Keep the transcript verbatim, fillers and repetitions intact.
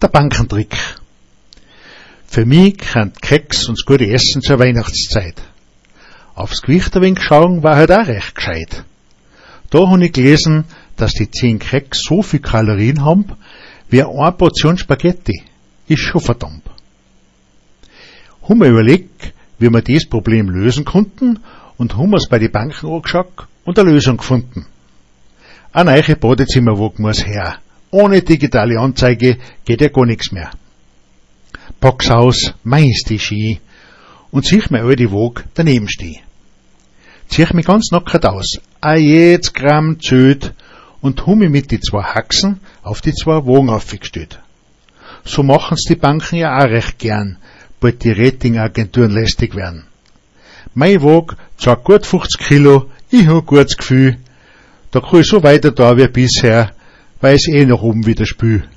Der Bankentrick. Für mich kann Keks und das gute Essen zur Weihnachtszeit. Aufs Gewicht ein wenig schauen war halt auch recht gescheit. Da habe ich gelesen, dass die zehn Keks so viel Kalorien haben, wie eine Portion Spaghetti. Ist schon verdammt. Haben wir überlegt, wie wir dieses Problem lösen konnten und haben es bei den Banken angeschaut und eine Lösung gefunden. Eine neue Badezimmerwaage muss her. Ohne digitale Anzeige geht ja gar nichts mehr. Pack's aus, meins die Ski und zieh mir all die Waage daneben steh. Zieh mich ganz nackert aus, a jedes Gramm zählt und hu mich mit die zwei Haxen auf die zwei Wagen aufgestellt. So machen's die Banken ja auch recht gern, bald die Ratingagenturen lästig werden. Mein Waage zeigt gut fünfzig Kilo, ich hab gutes Gefühl, da kann ich so weiter da wie bisher, weil ich eh nach oben wieder spül.